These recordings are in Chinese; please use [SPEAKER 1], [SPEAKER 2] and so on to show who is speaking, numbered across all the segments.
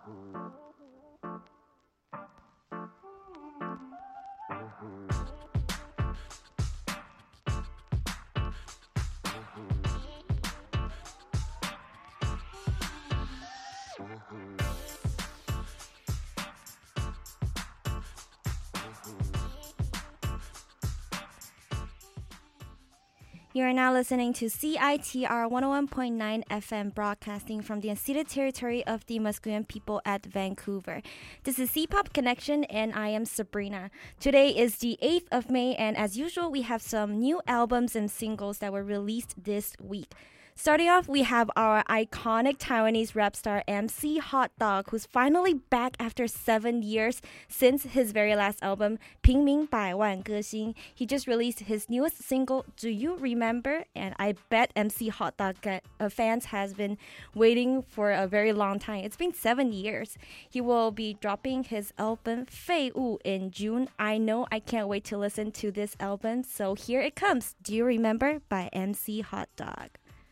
[SPEAKER 1] You are now listening to CITR 101.9 FM broadcasting from the unceded territory of the Musqueam people at Vancouver. This is C-Pop Connection and I am Sabrina. Today is the 8th of May and as usual we have some new albums and singles that were released this week. Starting off, we have our iconic Taiwanese rap star MC Hot Dog, who's finally back after 7 years since his very last album, 平民百万歌星. He just released his newest single, Do You Remember? And I bet MC Hot Dog fans has been waiting for a very long time. It's been 7 years. He will be dropping his album 废物 in June. I know I can't wait to listen to this album. So here it comes, Do You Remember? By MC Hot Dog.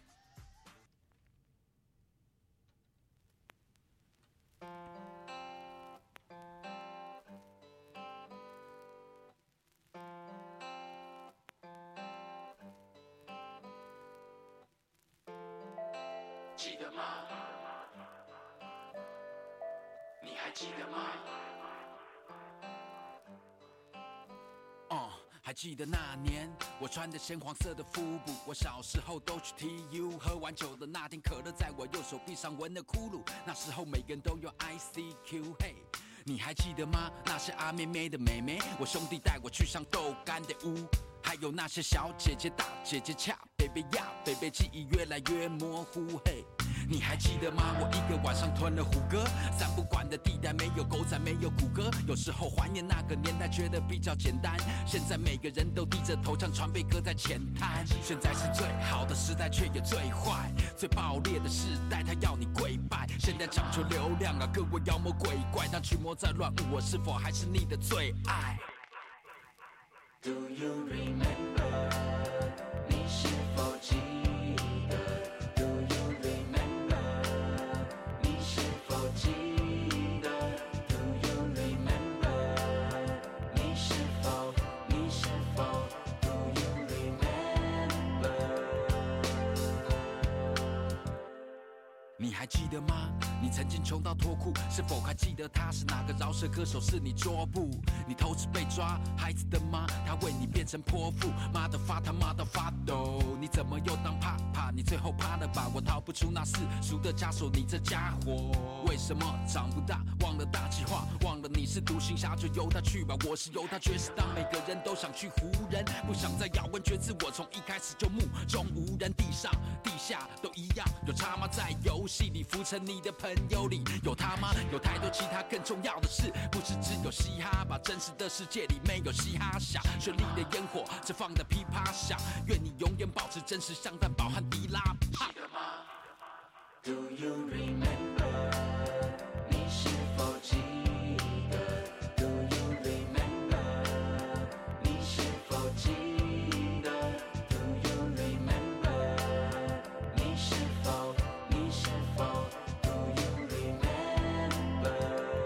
[SPEAKER 2] 还记得那年我穿着鲜黄色的腹部，我小时候都去 TU， 喝完酒的那天可乐在我右手臂上纹了窟窿，那时候每个人都有 ICQ， 嘿，你还记得吗？那些阿妹妹的妹妹，我兄弟带我去上豆干的屋，还有那些小姐姐大姐姐恰 baby 呀 baby， 记忆越来越模糊，嘿，你还记得吗？我一个晚上吞了虎哥，三不管的地带没有狗仔，没有谷歌。有时候怀念那个年代，觉得比较简单。现在每个人都低着头，将船被搁在浅滩。现在是最好的时代，却也最坏、最爆裂的时代，他要你跪拜。现在讲求流量啊，各位妖魔鬼怪，当驱魔在乱舞，我是否还是你的最爱 ？Do you remember？ 你是否记得？ Do you remember？ 你是否记得 ？Do you remember？ 你是否 ？Do you remember？ 你还记得吗？你曾经穷到脱裤，是否还记得他是哪个饶舌歌手？是你桌布？你偷吃被抓，孩子的妈，他为你变成泼妇，妈的发他妈的发抖，你怎么又当怕怕？你最后怕了吧？我逃不出那世俗的枷锁，你这家伙为什么长不大？忘了大计划，忘了你是独行侠，就由他去吧。我是由他爵士，当每个人都想去湖人，不想再咬文嚼字，我从一开始就目中无人，地上地下都一样，有差吗？在游戏里浮沉你的朋友里有他吗？有太多其他更重要的事，不是只有嘻哈吧？真实的世界里没有嘻哈响，绚丽的烟火只放在噼啪响，愿你永远保持真实，像蛋堡和迪拉帕。记得吗 ？Do you remember？ 你是否记得 ？Do you remember？ 你是否记得 ？Do you remember？ 你是否 ？Do you remember？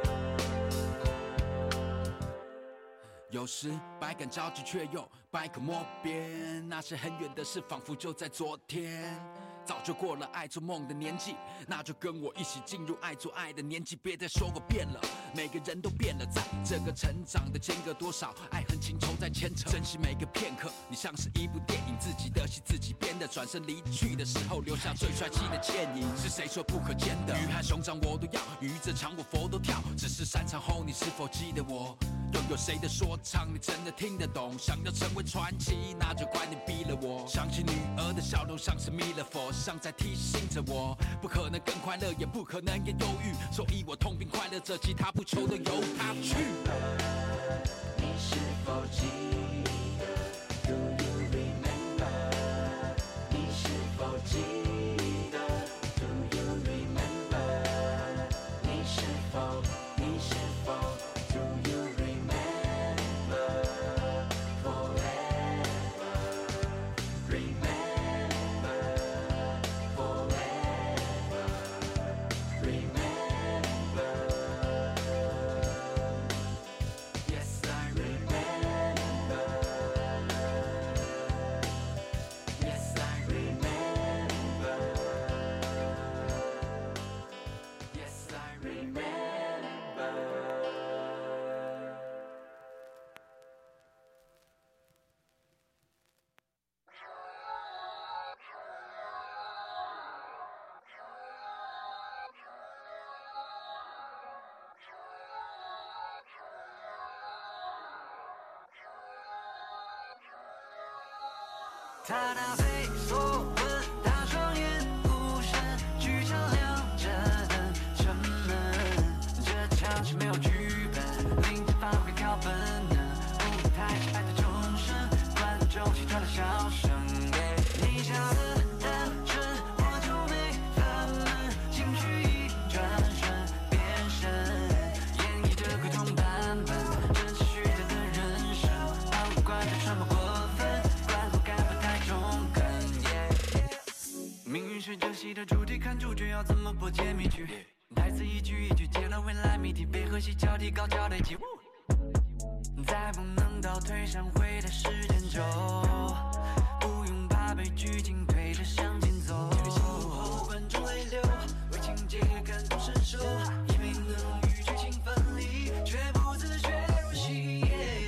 [SPEAKER 2] 有时百感交集，却又百口莫辩。那些很远的事，仿佛就在昨天。早就过了爱做梦的年纪，那就跟我一起进入爱做爱的年纪。别再说我变了，每个人都变了，在这个成长的间隔，多少爱恨情仇在牵扯。珍惜每个片刻，你像是一部电影，自己的戏自己编的。转身离去的时候，留下最帅气的倩影。是谁说不可见的？鱼和熊掌我都要，鱼这场我佛都跳。只是散场后，你是否记得我？又有谁的说唱你真的听得懂？想要成为传奇，那就怪你逼了我。想起女儿的笑容，像是弥勒佛，像在提醒着我，不可能更快乐，也不可能更忧郁，所以我痛并快乐着，其他不求的由他去。你是否记得 ？Do you remember？ 你是否记得 ？Do you remember？ 你是否 ？Do you remember forever? Remember forever. Remember.
[SPEAKER 3] 他答非所问，他双眼无神，剧场亮着灯，沉闷。这场戏没有剧本，临场发挥靠本能。舞台是爱的钟声，观众齐抓的笑声。你笑得单纯，我就没法门，情绪一转身变身，演绎着各种版本，真实虚假的人生，不管它传播过分，观后感不太中肯。命运是这戏的主题，看主角要怎么破解谜局，台词一句一句揭露未来谜题，背和戏交替高潮累积，再不能倒退上回的时间轴，不用怕被剧情推着向前走。剧情后观众泪流，为情节感同身受，也没能与剧情分离，却不自觉入戏。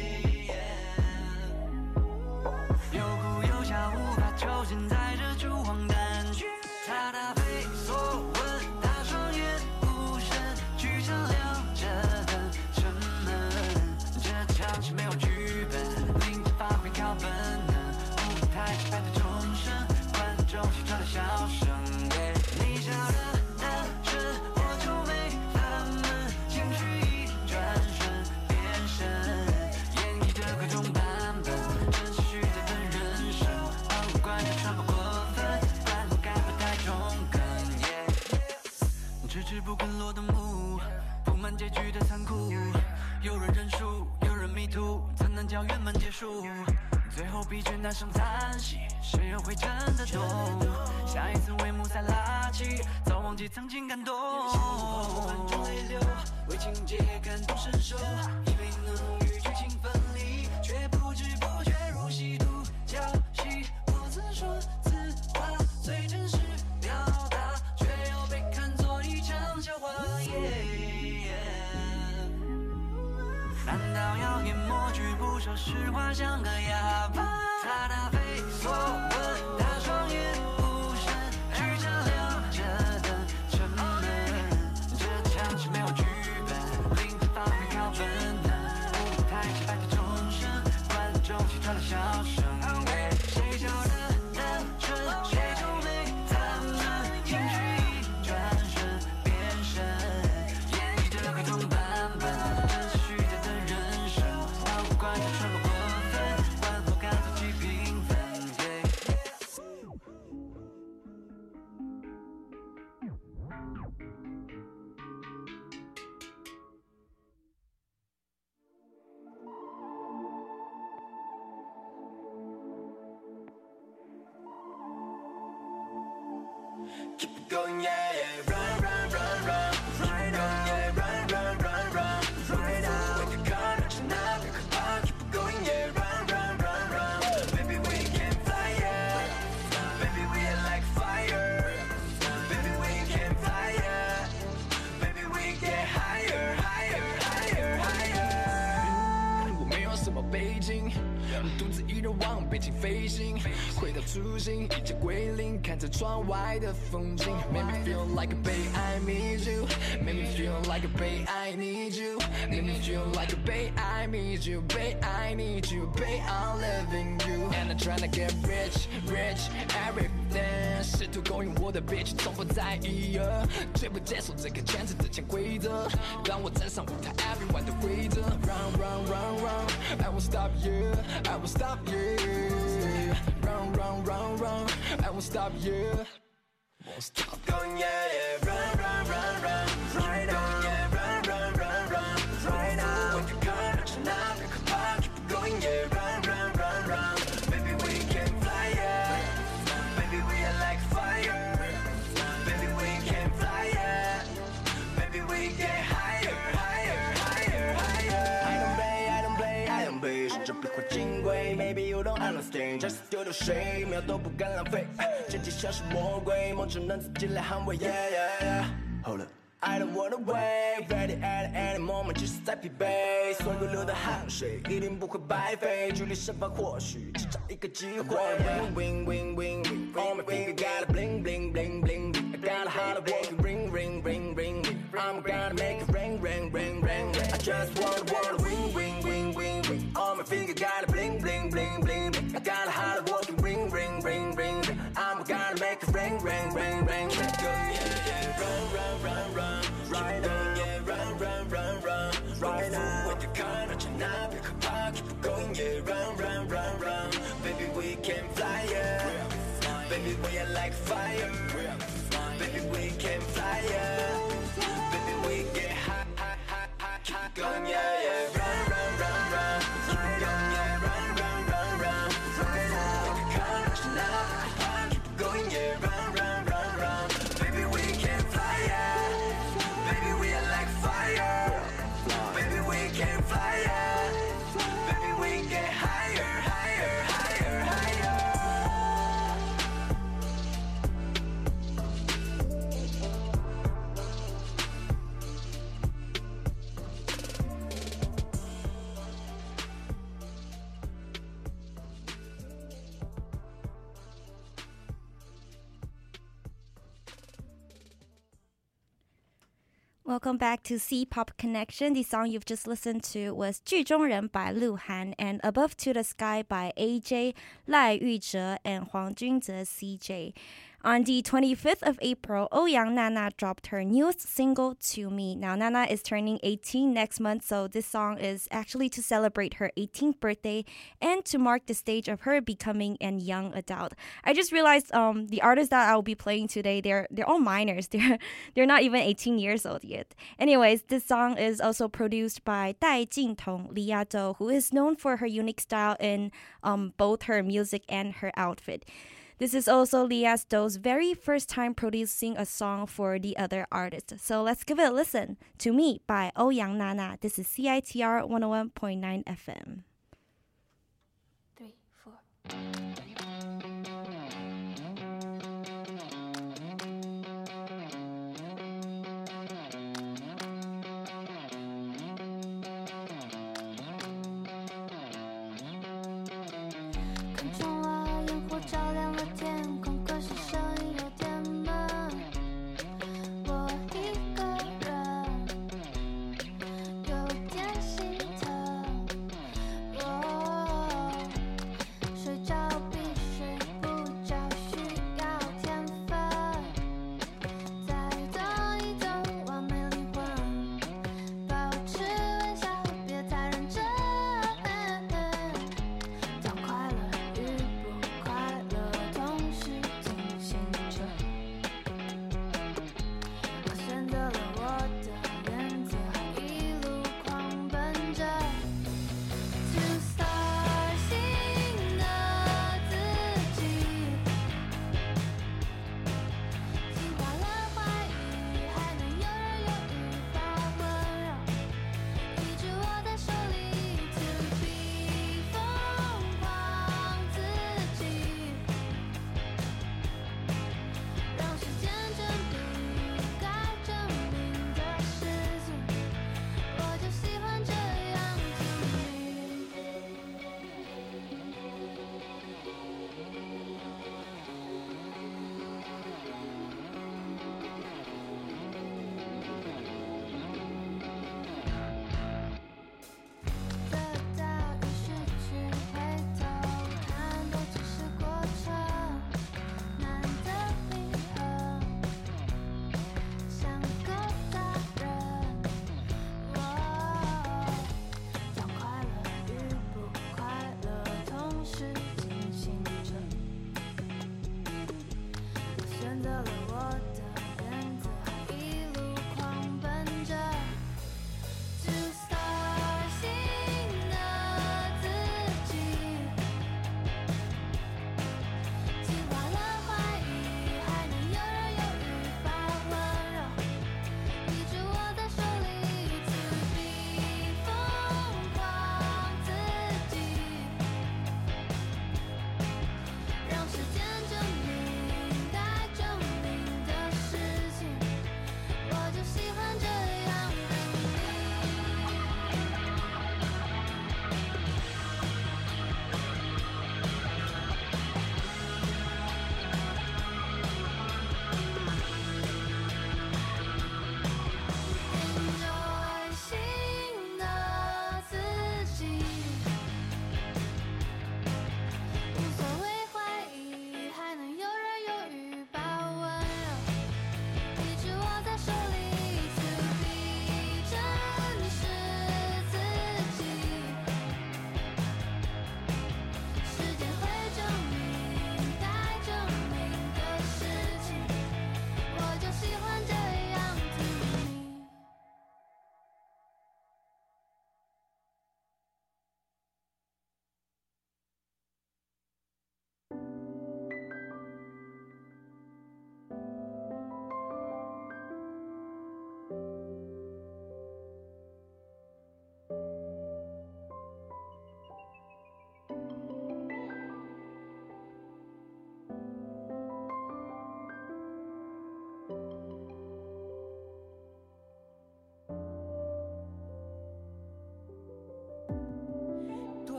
[SPEAKER 3] 有哭有笑，无法抽身在这出荒诞剧。他答非所问，他双眼无神，剧场亮着灯，沉闷。这场戏没有剧本，临场发挥靠本能。舞台是爱的钟声，观众齐抓的笑声。你笑得单纯，我就没法门，情绪一转瞬变身，演绎着各种版本，真实虚假的人生，不管它传播过分，观后感不太中肯。迟迟不肯落的幕，布满结局的残酷，有人认输，有人迷途，怎能叫圆满结束？最后疲倦大声叹息，谁又会真的懂？下一次帷幕再拉起，早忘记曾经感动。观众泪流，为情节感同身受，以为能与剧情分离，却不知不觉入戏，独角戏。我自说自话，最真实表达，却又被看作一场笑话。难道要演默剧，不说实话，像个哑巴？他答非所问，他双眼无神，剧场亮着灯，沉闷。这场戏没有剧本，临场发挥靠本能。舞台是爱的钟声，观众齐抓的笑声。谁笑得单纯，谁就没他们，情绪一转瞬变身，演绎着各种版本，真实虚假的人生，不管它传播过分，观后感自己平分。Keep it going, yeah, yeah, run, run, run, run, right on, yeah, run, run, run, run, right on. When you come, but you're not, we could pop. Keep it going, yeah, run, run, run, run. Baby, we can fly, yeah. Baby, we are like fire. Baby, we can fly, yeah. Baby, we get higher, higher, higher, higher.
[SPEAKER 4] 我没有什么背景，独自一人往北京飞行，回到初心，一切归零，看着窗外的风景。Make me feel like a babe, I need you. Make me feel like a babe, I need you. Make me feel like a babe, I need you. Babe, I need you. Babe, I'm loving you. And I'm trying to get rich, rich, everything. 试图勾引我的 bitch， 从不在意，绝不接受这个圈子的潜规则，让我站上舞台 ，everyone 的规则。Run, run, run, run, I won't stop you, I won't stop you. Run, run, run, run, I won't stop you. Won't stop.
[SPEAKER 3] Going, yeah, yeah, run, run, run, run, right on, yeah, run, run, run, run, right on. When you come, but you're not, we could pop. Keep it going, yeah, run, run, run, run. Baby, we can fly, yeah. Baby, we are like fire. Baby, we can fly, yeah. Baby, we get higher, higher, higher, higher. I don't play, I don't play, I don't play. 甚至不会金贵 ，Maybe you don't understand。just 丢丢水，秒都不敢浪费。剑气像是魔鬼，梦只能自己来捍卫。Yeah, yeah, yeah. Hold up. I don't wanna wait, ready at any moment， 即使再疲惫，所有流的汗水一定不会白费，距离盛放或许只差一个机会。Win, win, win, win, win. On my finger got a bling, bling, bling, bling. I got a hard work, ring, ring, ring, ring. I'm gonna make it ring, ring, ring, ring. I just wanna win, win, win, win, win. On my finger got a bling, bling, bling, bling. I got a hard work, ring, ring. ring, ring, ring, ring. Keep going, yeah, yeah. Run, run, run, run. Right on, yeah. Run, run, run, run. Right on. With the car, not your knob, you can park. Keep going, yeah. Run, run, run, run. Baby, we can fly, yeah. Baby, we are like fire. Baby, we can fly, yeah. Baby, we get hot, hot, hot, hot. Keep going, yeah, yeah. Run, run, run, run. Keep going, yeah. Run, run, run, run. Right on. With the car, not your knob, you can park. Keep going, yeah. Run, run, run, run. Baby, we can fly, yeah. Baby, we are like fire. Baby, we can fly, yeah. Baby, we get higher, higher, higher, higher.
[SPEAKER 1] Welcome back to C-Pop Connection. The song you've just listened to was 剧中人 by Lu Han and Above to the Sky by AJ, Lai Yuzhe, and Huang Junze CJ. On the 25th of April, Ouyang Nana dropped her newest single, To Me. Now, Nana is turning 18 next month, so this song is actually to celebrate her 18th birthday and to mark the stage of her becoming an young adult. I just realized the artists that I'll be playing today, they're all minors. They're not even 18 years old yet. Anyways, this song is also produced by Dai Jintong, Li Yadou, who is known for her unique style in both her music and her outfit. This is also Li Yadou's very first time producing a song for the other artists. So let's give it a listen. To Me by Ouyang Nana. This is CITR 101.9 FM.
[SPEAKER 5] 3, 4.看窗外烟火照亮了天空，可是声音有点闷。我一个人有点心疼。睡着比睡不着需要天分，再等一等完美灵魂，保持微笑别太认真。当快乐与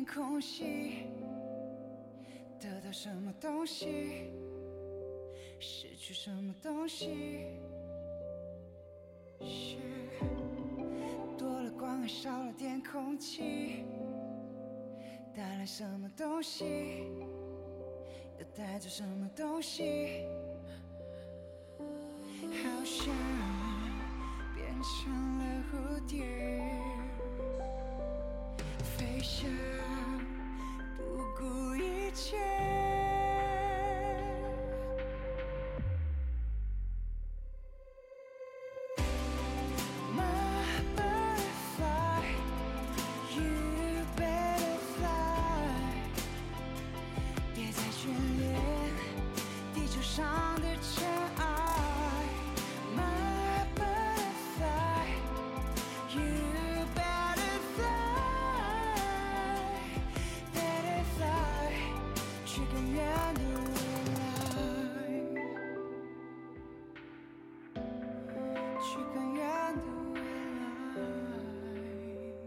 [SPEAKER 3] 空隙，得到什么东西，失去什么东西，是多了光还少了点空气，带来什么东西，又带走什么东西，好像变成了蝴蝶，飞翔不顾一切。My butterfly, you better fly， 别再眷恋地球上的尘埃。My butterfly, you better fly, better fly， 去更远的未来，去更远的未来。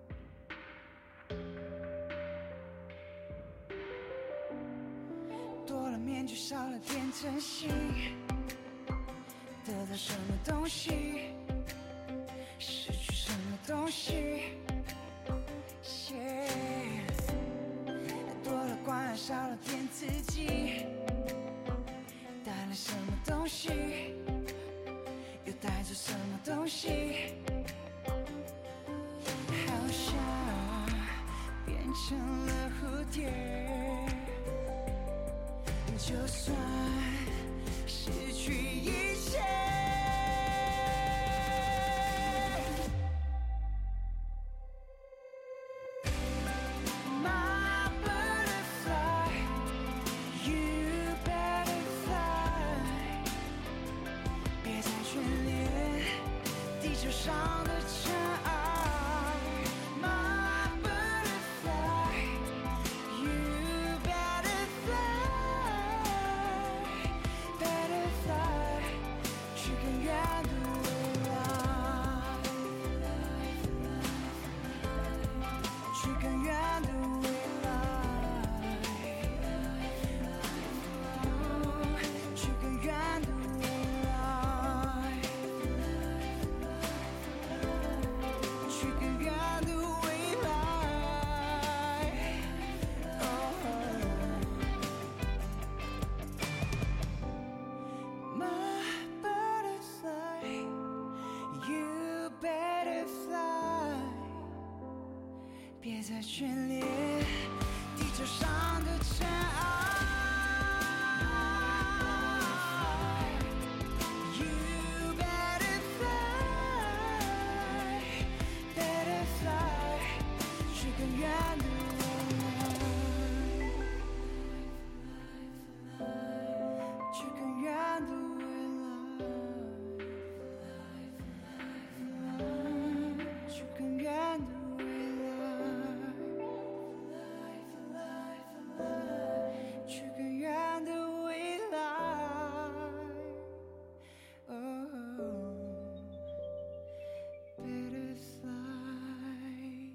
[SPEAKER 3] 多了面具，少了点真心，得到什么东西，失去什么东西，多了光环，少了点自己，带来什么东西，又带走什么东西，好像变成了蝴蝶，就算失去一切。My butterfly, you better fly， 别再眷恋地球上的尘埃。My butterfly, you better fly, better fly， 去更远的未来，去更远的未来，去更远的未来，去更远的未来。My butterfly, you better fly， 别再眷恋地球上的尘埃。You better fly, better fly， 去更远的未来，去更远的未来，去更远的未来，去更远的未来。Better fly。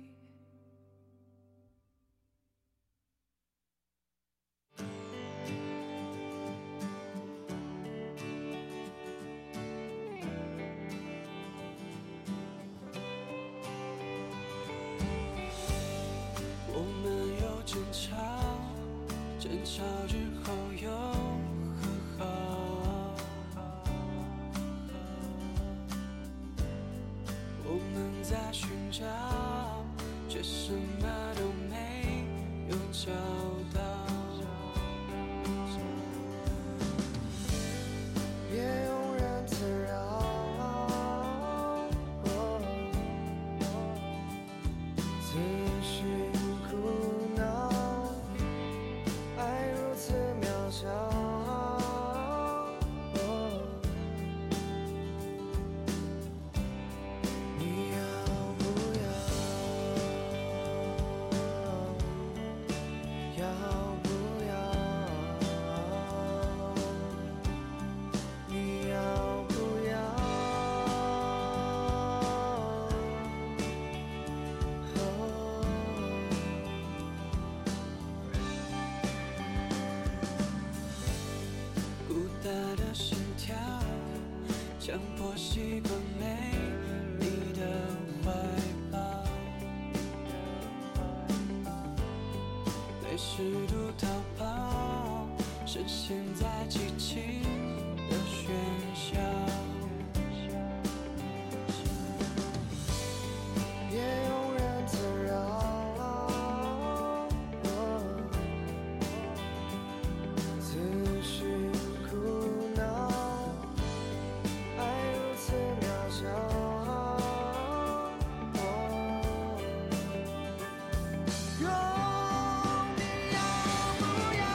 [SPEAKER 6] 我们有争吵，争吵之后又和好。我们在寻找，却什么都没有找到。
[SPEAKER 3] 别庸人自扰，自寻苦恼，爱如此渺小。
[SPEAKER 6] 强迫习惯没你的怀抱，没试图逃跑，深陷在激情的喧嚣。
[SPEAKER 7] 别庸人自扰，自寻苦恼，爱如此渺小。你要不要？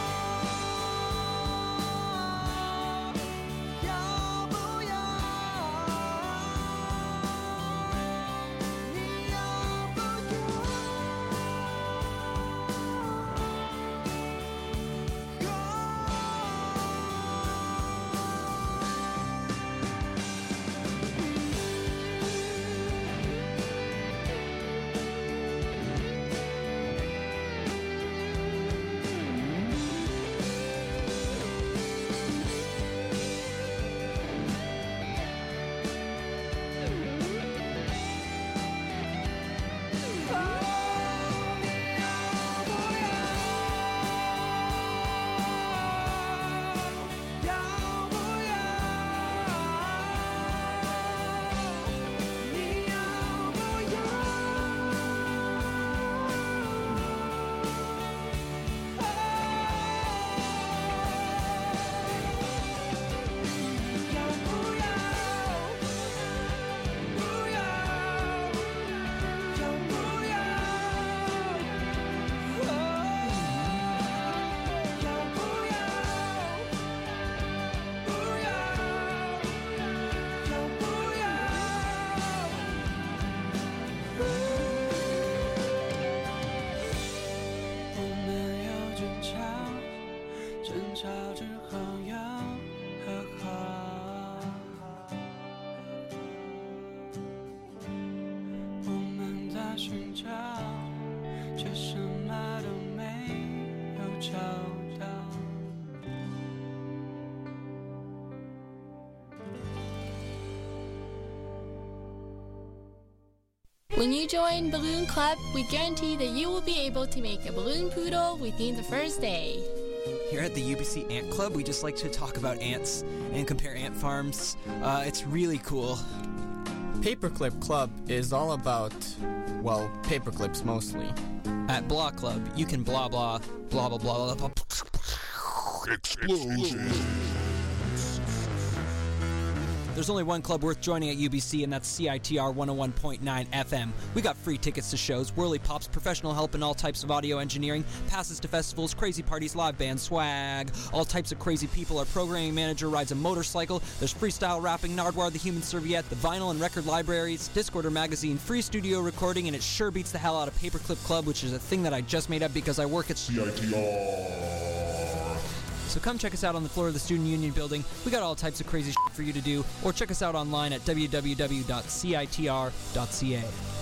[SPEAKER 7] 要不要？你要不
[SPEAKER 8] When you join Balloon Club, we guarantee that you will be able to make a balloon poodle within the first day.
[SPEAKER 9] Here at the UBC Ant Club, we just like to talk about ants and compare ant farms. It's really cool.
[SPEAKER 10] Paperclip Club is all about, well, paperclips mostly.
[SPEAKER 9] At Blah Club, you can blah blah, blah blah blah blah.
[SPEAKER 11] Explosion.
[SPEAKER 9] There's only one club worth joining at UBC, and that's CITR 101.9 FM. We got free tickets to shows, whirly pops, professional help in all types of audio engineering, passes to festivals, crazy parties, live band swag, all types of crazy people. Our programming manager rides a motorcycle. There's freestyle rapping, Nardwar the Human Serviette, the vinyl and record libraries, Discorder magazine, free studio recording, and it sure beats the hell out of Paperclip Club, which is a thing that I just made up because I work at
[SPEAKER 11] CITR.
[SPEAKER 9] So come check us out on the floor of the Student Union building. We got all types of crazy shit for you to do, or check us out online at www.citr.ca.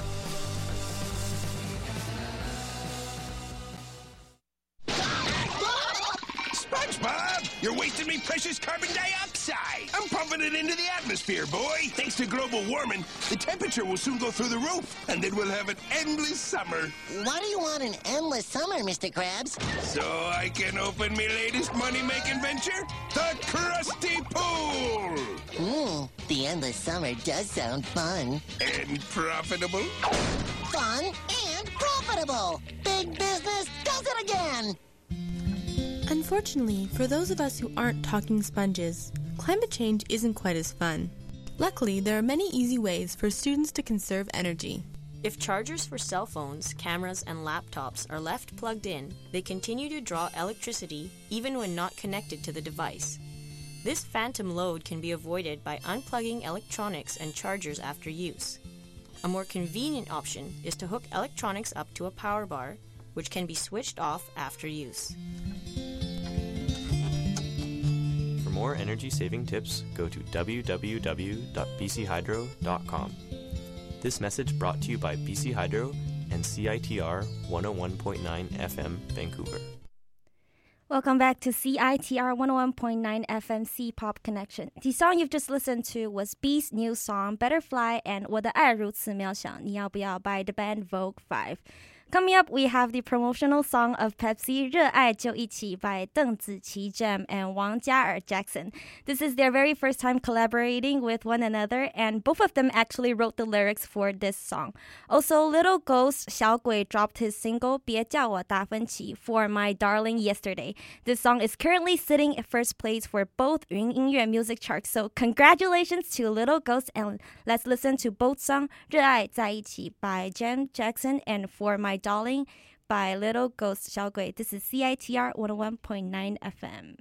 [SPEAKER 12] SpongeBob, you're wasting me precious carbon dioxide. I'm pumping it into the atmosphere, boy. Thanks to global warming, the temperature will soon go through the roof, and then we'll have an endless summer.
[SPEAKER 13] Why do you want an endless summer, Mr. Krabs?
[SPEAKER 12] So I can open my latest money-making venture, the Krusty Pool.
[SPEAKER 13] The endless summer does sound fun.
[SPEAKER 12] And profitable.
[SPEAKER 13] Fun and profitable. Big business does it again.
[SPEAKER 14] Unfortunately, for those of us who aren't talking sponges, climate change isn't quite as fun. Luckily, there are many easy ways for students to conserve energy.
[SPEAKER 15] If chargers for cell phones, cameras, and laptops are left plugged in, they continue to draw electricity even when not connected to the device. This phantom load can be avoided by unplugging electronics and chargers after use. A more convenient option is to hook electronics up to a power bar, which can be switched off after use.
[SPEAKER 16] For more energy-saving tips, go to www.bchydro.com. This message brought to you by BC Hydro and CITR 101.9 FM, Vancouver.
[SPEAKER 1] Welcome back to CITR 101.9 FM C-Pop Connection. The song you've just listened to was B's new song Butterfly and 我的爱如此渺小你要不要 by the band Vogue 5. Coming up, we have the promotional song of Pepsi, 热爱就一起 by 邓紫棋 Jam and Wang Jiaer Jackson. This is their very first time collaborating with one another, and both of them actually wrote the lyrics for this song. Also, Little Ghost 小鬼 dropped his single 别叫我达芬奇 for My Darling yesterday. This song is currently sitting at first place for both 云音乐 music charts, so congratulations to Little Ghost, and let's listen to both songs 热爱在一起 by Jam Jackson and For My Darling by Little Ghost 小鬼. This is CITR 101.9 FM.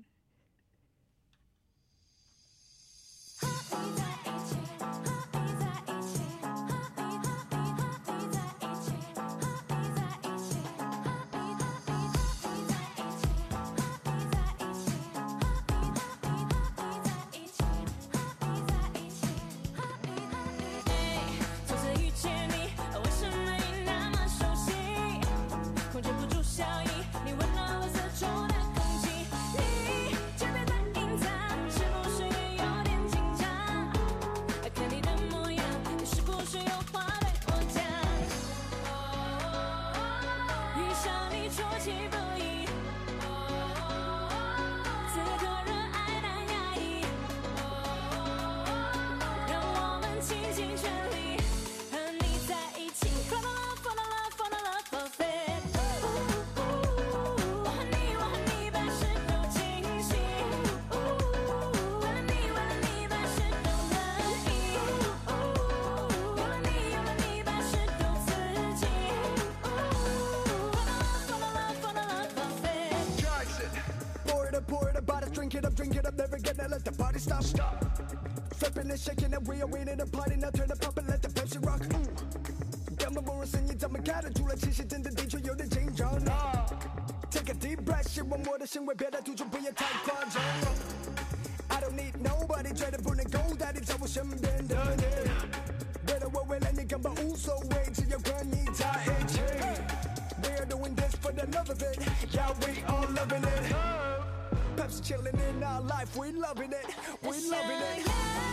[SPEAKER 7] Drink it up, never gonna let the party stop. Flipping and shaking and we are winning the party. Now turn it up and let the Pepsi rock. 根本不如声音咱们开得出来，气息真的的确有点紧张。Take a deep breath， 希望我的行为别太突出，不要太夸张。I don't need nobody， 绝对不能够代替在我身边的你。为了我，为了你根本无所谓，只要跟你在一起。We are doing this for the love of it, yeah we all loving it.Pepsi chilling in our life, we loving it, we loving it.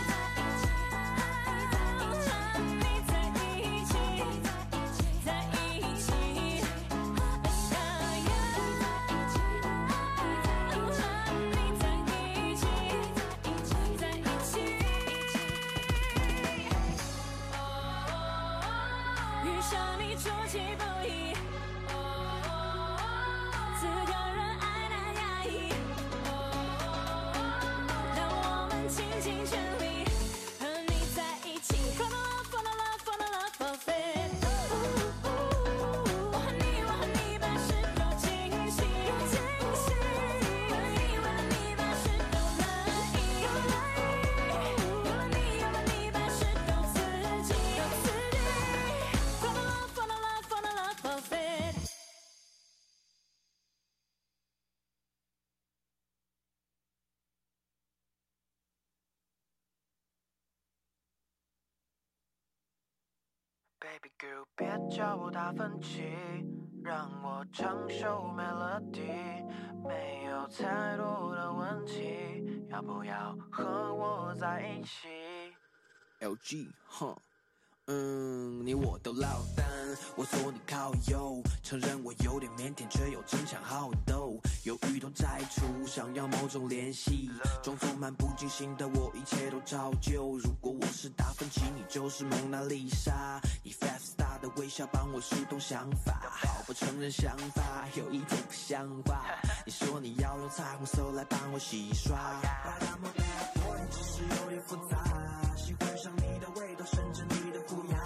[SPEAKER 3] Baby girl， 别叫我达芬奇，让我唱首 melody， 没有太多的问题，要不要和我在一起
[SPEAKER 2] ？LG， 你我都落单，我说你靠右，承认我有点腼腆，却又争强好斗，犹豫都摘除，想要某种联系，装作漫不经心的我，一切都照旧。如果我是达芬奇，你就是蒙娜丽莎，以 Five Star 的微笑帮我疏通想法，好不承认想法有一点不像话。你说你要用彩虹色来帮我洗刷，只是有点复杂，喜欢上你的味道，甚至你的虎牙。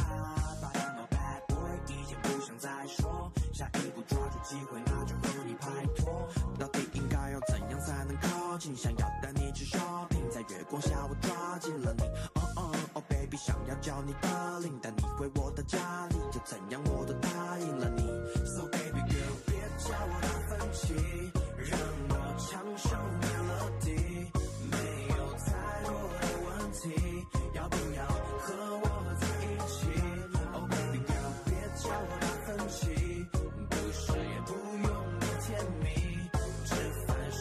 [SPEAKER 2] 再说下一步抓住机会，那就和你拍拖。到底应该要怎样才能靠近？想要带你去 shopping， 在月光下我抓紧了你。Oh baby， 想要叫你的领，带你回我的家里，就怎样我都答应了你。So baby girl， 别叫我达芬奇，让我唱首 melody， 没有太多的问题，要不要和我在一起 ？Oh baby girl， 别叫我。不是也不用你甜蜜，吃饭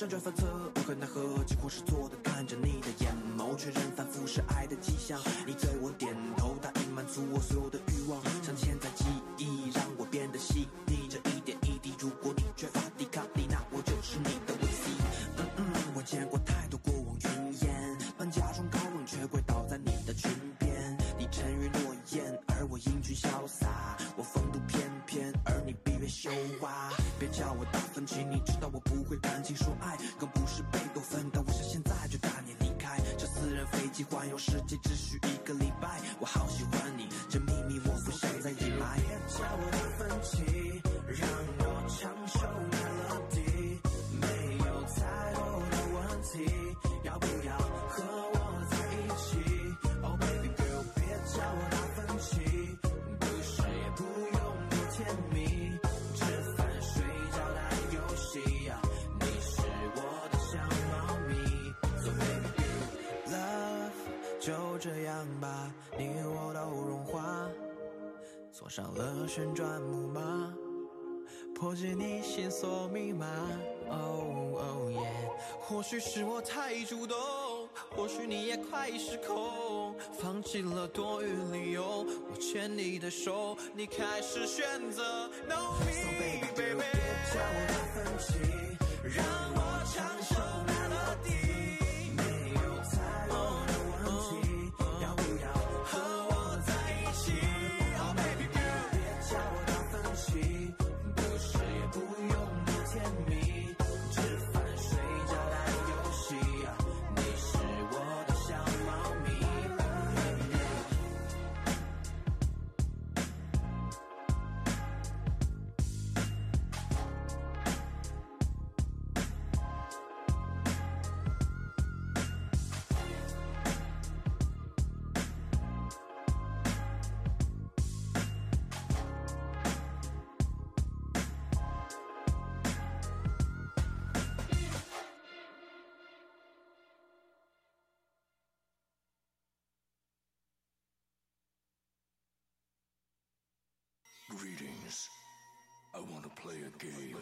[SPEAKER 11] 辗转反侧，无可奈何，几乎是错的，看着你的眼眸，确认反复是爱的迹象。你对我点头，答应满足我所有的欲望，镶嵌在记忆，让我变得细腻。这一点一滴，如果你缺乏抵抗力，那我就是你的武器。我见过太多过往云烟，搬家中高冷，却跪倒在你的裙边。你沉鱼落雁，而我英俊潇洒，我风度翩翩，而你闭月羞花。别叫我大分歧，你知道我不会谈情说爱，更不是贝多芬，但我想现在就带你离开。这私人飞机环游世界只需1个礼拜，我好喜欢你，这秘密我不想再隐瞒。别叫我大分歧，让我唱首 melody， 没有太多的问题，要不要和我在一起 ？Oh baby girl， 别叫我大分歧，不是也不用多甜蜜，吃饭睡觉打游戏呀，你是我的小猫咪。So baby girl，love 就这样吧，你和我都融化，坐上了旋转木马，破解你线索密码。Oh oh yeah， 或许是我太主动，或许你也快失控，放弃了多余理由，我牵你的手，你开始选择 No me baby， 别叫我大分歧，让我唱首 melody， 没有太多的问题，要不要和我在一起 Oh baby girl， 别叫我大分歧，不是也不用多甜蜜，吃饭睡觉打游戏啊，你是我的小猫咪。
[SPEAKER 12] Greetings. I want to play a game.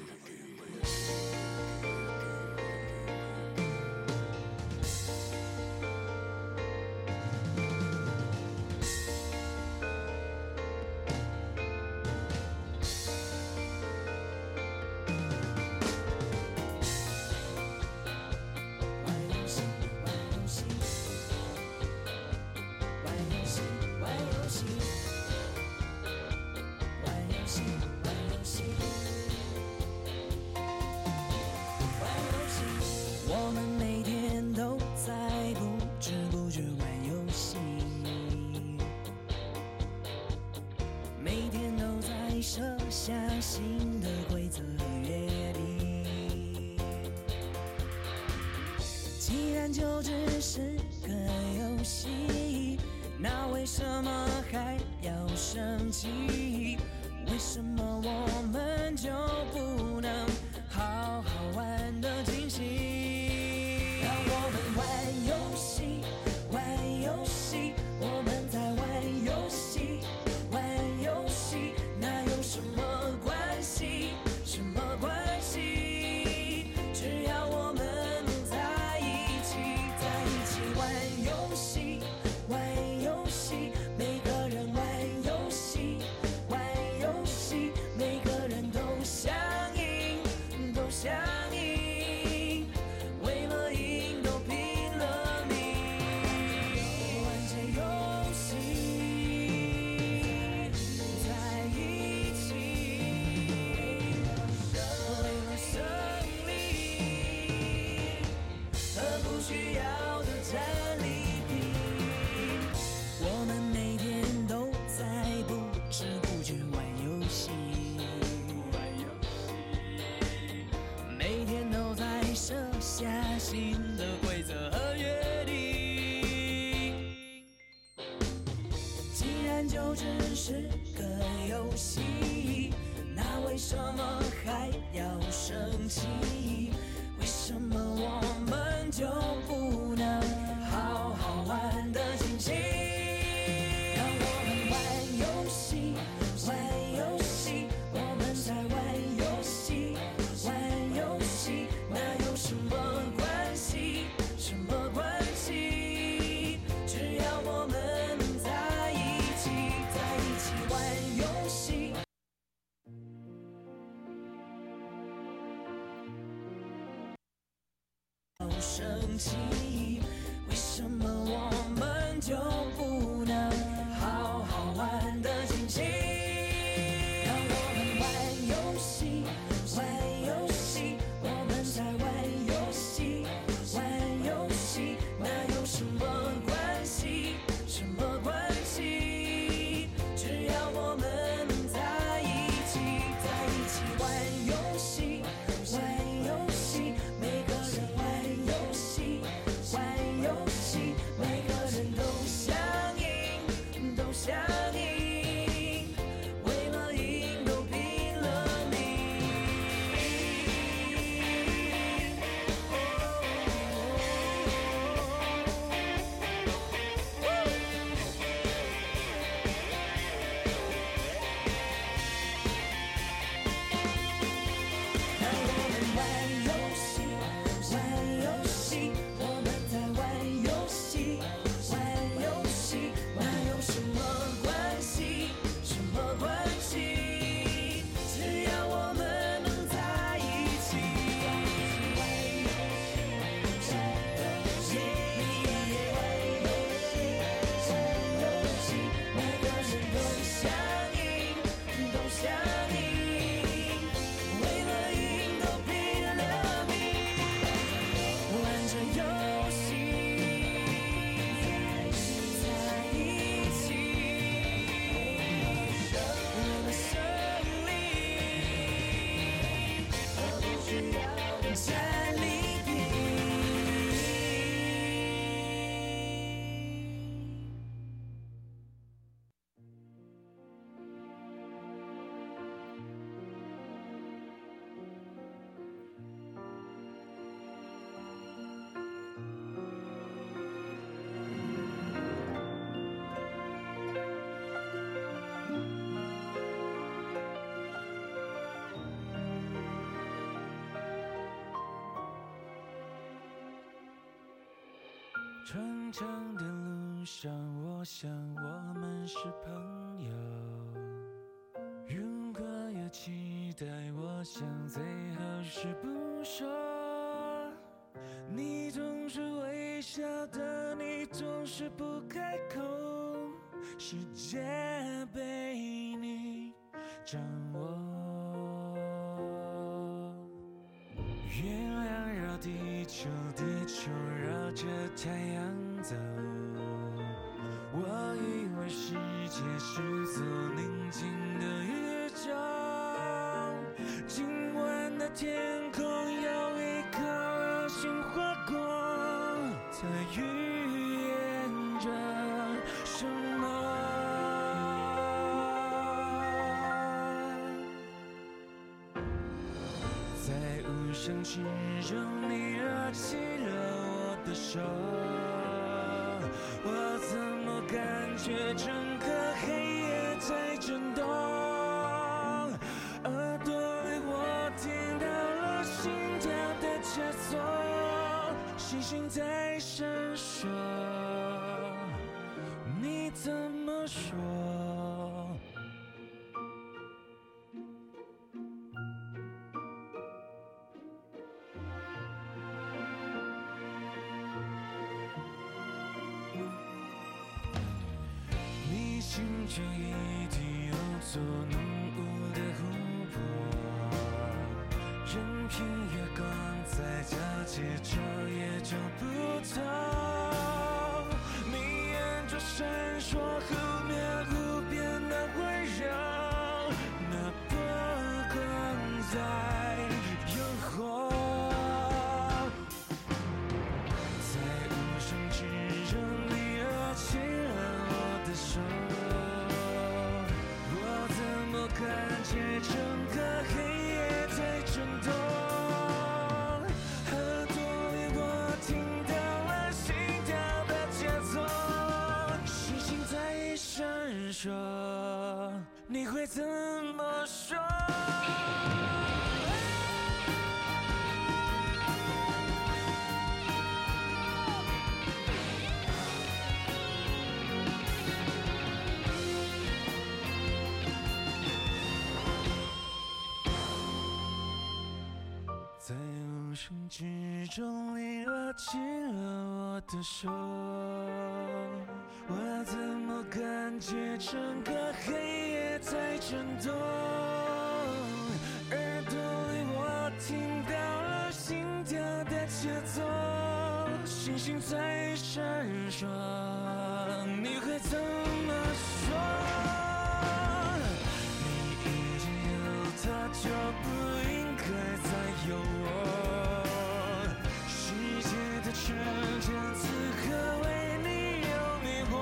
[SPEAKER 17] 新的规则和约定，既然就只是个游戏，那为什么还要生气？为什么我们就不能好好玩得尽兴？让我们玩游戏，玩游戏，我们在玩游戏，玩游戏，那有什么？什么关系？只要我们在一起，在一起玩游戏，玩游戏，每个人玩游戏，玩游戏，每个人都想赢，都想赢，为了赢都拼了命，玩这游戏，在一起。需要的战利品，我们每天都在不知不觉玩游戏，每天都在设下新的规则和约定。既然就只是个游戏，那为什么还要生气？为什么我们就不能好好玩得尽兴？让我们玩游戏，玩游戏，我们在玩游戏，玩游戏，那有什么生气？为什么我们就不能好好玩得尽兴？让我们玩游戏，玩游戏，我们在玩游戏，玩游戏，那有什么关系？什么关系？只要我们在一起，在一起玩游戏，玩游戏，每个人玩游戏，玩游戏，每个人都想赢，都想赢，为了赢都拼了命。让我们玩游戏，玩游戏，我们在玩游戏，玩游戏，那有什么关系？什么关系？只要我们能在一起。玩游戏，每个人都想赢，都想赢，为了赢都拼了命。玩着游戏，在一起，为了胜利，而不需要战利品。
[SPEAKER 6] 长长的路上，我想我们是朋友。如果有期待，我想最后是不说。你总是微笑的，你总是不开口，世界被你掌握。月亮绕地球，地球绕着太阳走。我以为世界是座宁静的宇宙，今晚的天空有一颗流星划过，它预言着什么？在无声之中，你握起了我的手，我怎么感觉整个黑夜在震动？耳朵里我听到了心跳的节奏，星星在闪烁，你怎么说？你心中一定有座浓雾的湖泊，任凭月光在皎洁昼夜中不同，你眼中闪烁，忽灭忽变的温柔，那波光在诱惑。在无声之中，你握起了我的手，我怎么感觉整个黑夜在震动？耳朵里我听到了心跳的节奏，星星在闪烁，你会怎么说？在无声城之中，你拉紧了我的手，我怎么感觉整个黑夜在震动？耳朵里我听到了心跳的节奏，星星在闪烁，你会怎么说？你已经有他，就不应该再有我。世界的春天此刻为你有迷惑，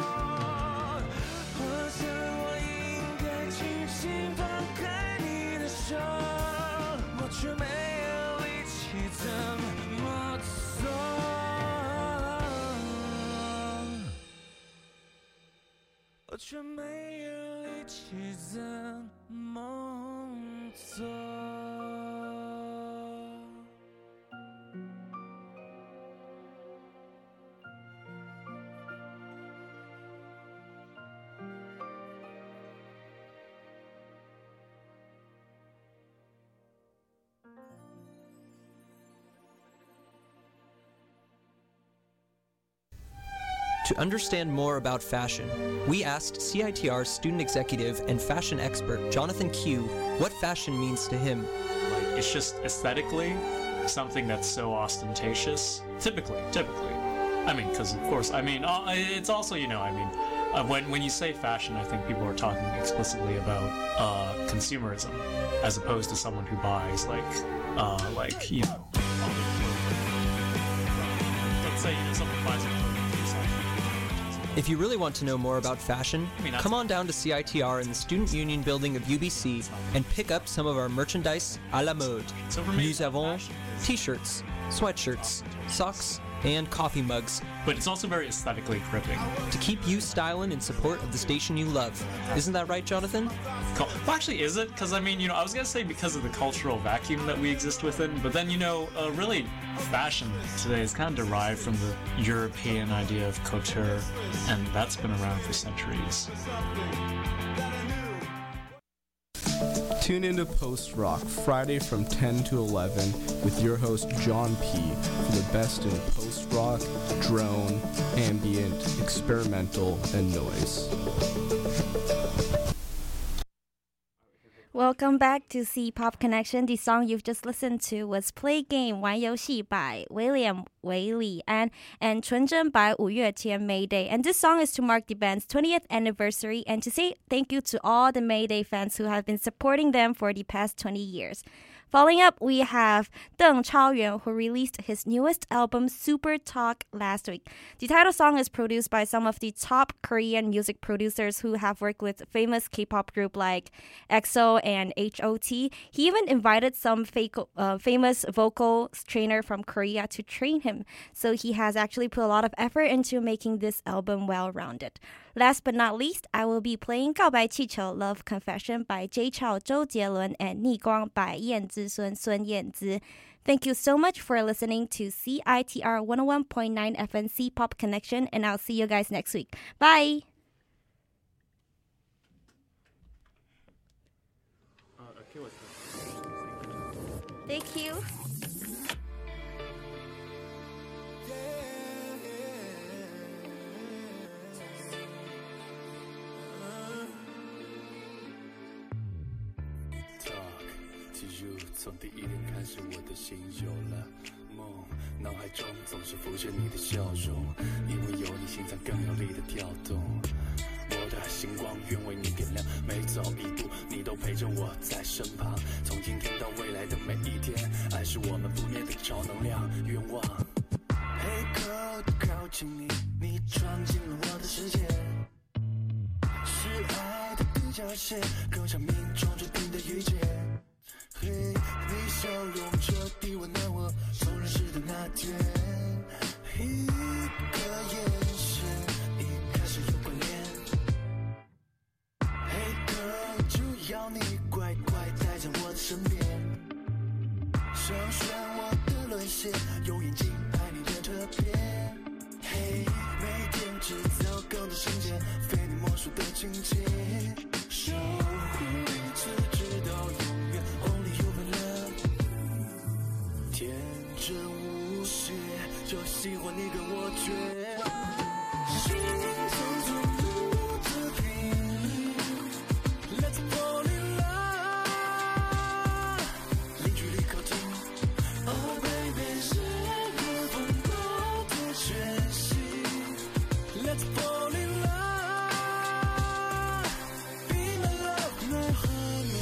[SPEAKER 6] 我想我应该轻轻放开你的手，我却没有力气怎么做，我却没有力气怎么做。
[SPEAKER 9] To understand more about fashion, we asked CITR student executive and fashion expert Jonathan Q what fashion means to him.
[SPEAKER 18] Like, it's just aesthetically something that's so ostentatious. Typically. I mean, because of course, I mean, it's also, you know, I mean, when you say fashion, I think people are talking explicitly about consumerism, as opposed to someone who buys like you know, let's say someone buys a clothing.
[SPEAKER 9] If you really want to know more about fashion, come on down to CITR in the Student Union building of UBC and pick up some of our merchandise à la mode. Nous avons t-shirts, sweatshirts, socks, and coffee mugs.
[SPEAKER 18] But it's also very aesthetically gripping.
[SPEAKER 9] To keep you styling in support of the station you love. Isn't that right, Jonathan?
[SPEAKER 18] Well, actually, is it? Because, I mean, you know, I was going to say because of the cultural vacuum that we exist within, but then, you know, really, fashion today is kind of derived from the European idea of couture, and that's been around for centuries.
[SPEAKER 19] Tune into Post Rock Friday from 10 to 11 with your host John P. for the best in post rock, drone, ambient, experimental, and noise.
[SPEAKER 1] Welcome back to C-Pop Connection. The song you've just listened to was Play Game 玩游戏 by William Wei Li and 纯真 by 五月天 Mayday. And this song is to mark the band's 20th anniversary and to say thank you to all the Mayday fans who have been supporting them for the past 20 years. Following up, we have Deng Chaoyuan, who released his newest album, Super Talk, last week. The title song is produced by some of the top Korean music producers who have worked with famous K-pop group like EXO and H.O.T. He even invited some famous vocal trainer from Korea to train him. So he has actually put a lot of effort into making this album well-rounded. Last but not least, I will be playing 告白气球 Love Confession by Jay Chou, 周杰伦 and 逆光 by 燕之孙 Sun Yanzi. Thank you so much for listening to CITR 101.9 FM C-Pop Connection, and I'll see you guys next week. Bye! Thank you.
[SPEAKER 20] Talk to you， 从第一天开始，我的心有了梦，脑海中总是浮现你的笑容，因为有你，心脏更有力的跳动。我的星光愿为你点亮，每走一步，你都陪着我在身旁。从今天到未来的每一天，爱是我们不灭的超能量。愿望。Hey girl， 靠近你，你闯进了我的世界，是爱的独角戏，更像命中注定的遇见。嘿，你笑容彻底温暖我，从认识的那天，一个眼神，一开始有关联。Hey girl， 就要你乖乖待在我的身边，首选我的沦陷，用眼睛爱你的特别。嘿，每天制造更多情节，非你莫属的情节，守护彼此直到永远。Only you my love， 天。 息，就喜欢你跟我绝。心匆匆路的频率 ，Let's fall in love， 零距离靠近。Oh baby， 是个风暴的缺席 ，Let's fall in love，Be my love， my honey。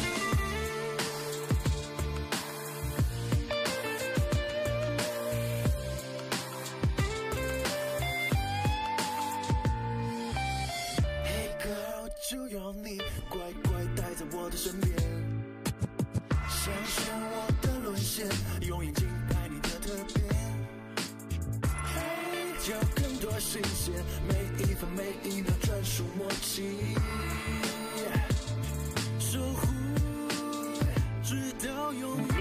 [SPEAKER 20] 就要你乖乖待在我的身边，享受我的沦陷，用眼睛拍你的特别，就更多新鲜，每一分每一秒专属默契，守护直到永远。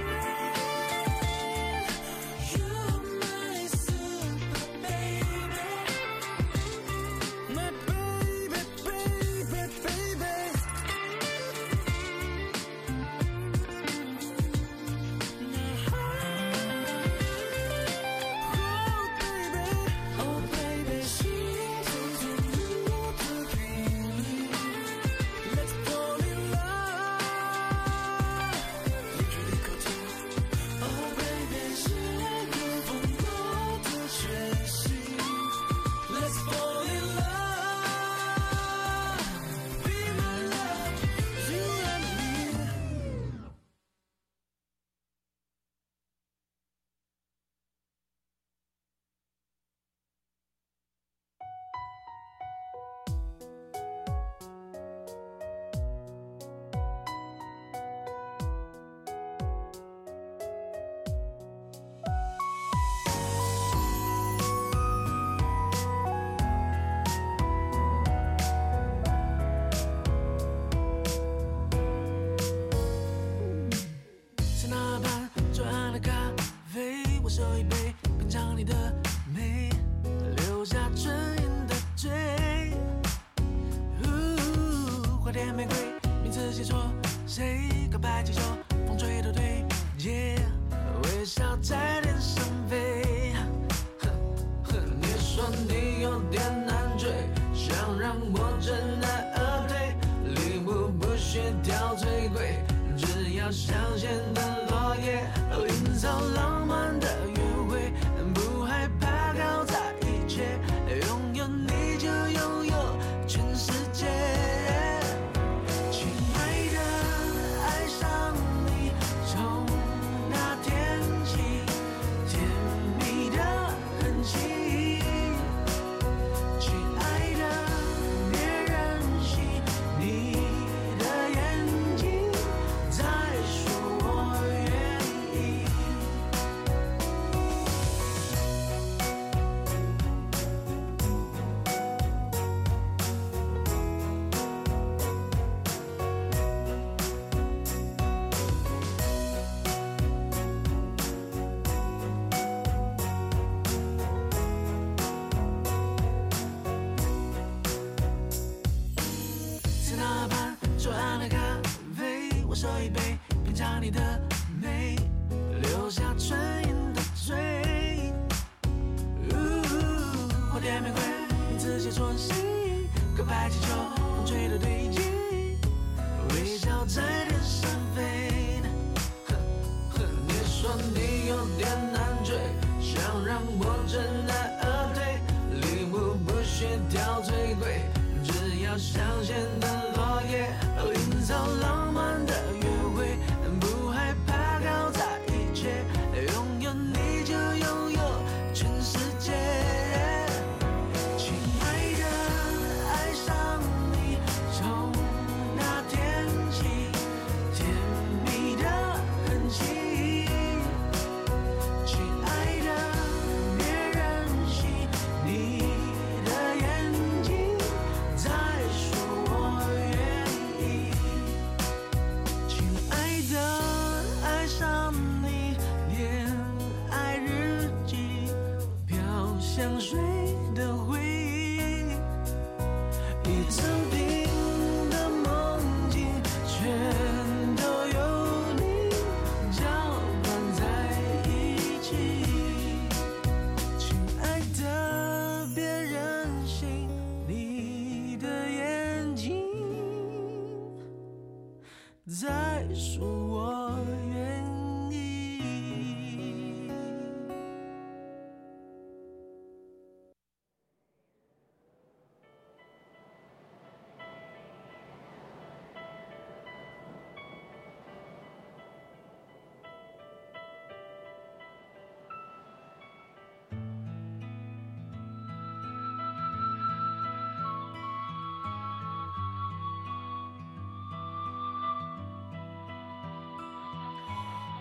[SPEAKER 20] 一起。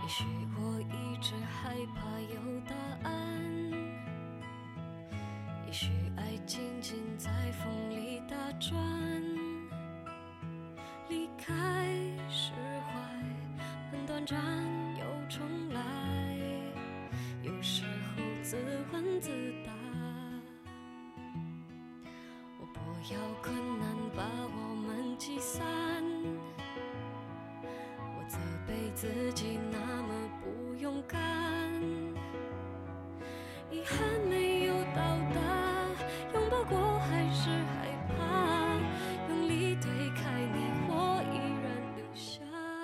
[SPEAKER 21] 也许我一直害怕有答案，也许爱静静在风里打转，离开释怀很短暂又重来，有时候自问自答，我不要困难把我们击散，我责备自己那么不勇敢，遗憾没有到达，拥抱过还是害怕，用力推开你我依然留下，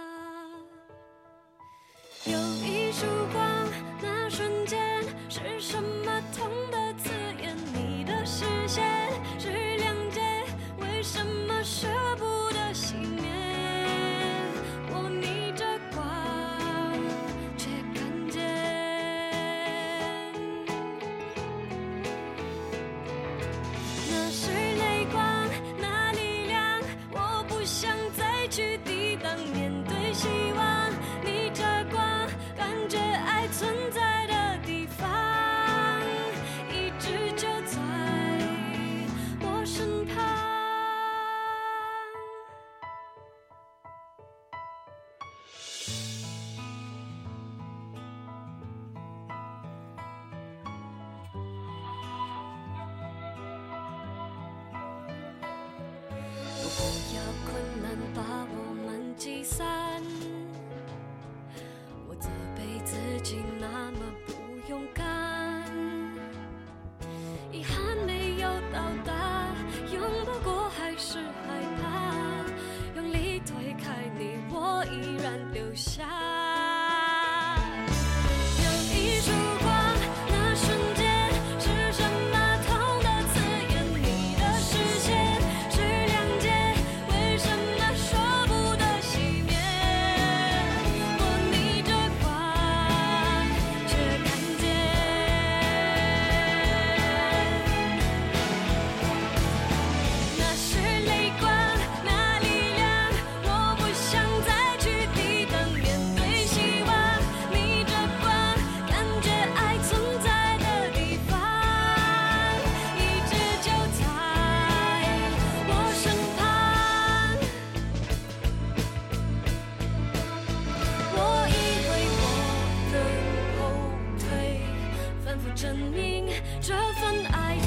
[SPEAKER 21] 有一束光，那瞬间是什么痛的刺眼，你的视线是谅解，为什么舍不得熄灭，我们逆着光却看见，那是泪光，那力量，我不想再去抵挡，面对希望逆着光，感觉爱存在的地方，一直就在我身旁。我不要困难把我们击散，我责备自己那么不勇敢，遗憾没有到达，拥抱过还是害怕，用力推开你我依然留下，有一束光，那瞬间是什么痛的刺眼，你的视线是谅解，为什么说不得熄灭，我逆着光却看见，那是泪光，那力量，我不想再去抵挡，面对希望逆着光，感觉爱存在的地方，一直就在我身旁，我以为我能后退，反复证明这份爱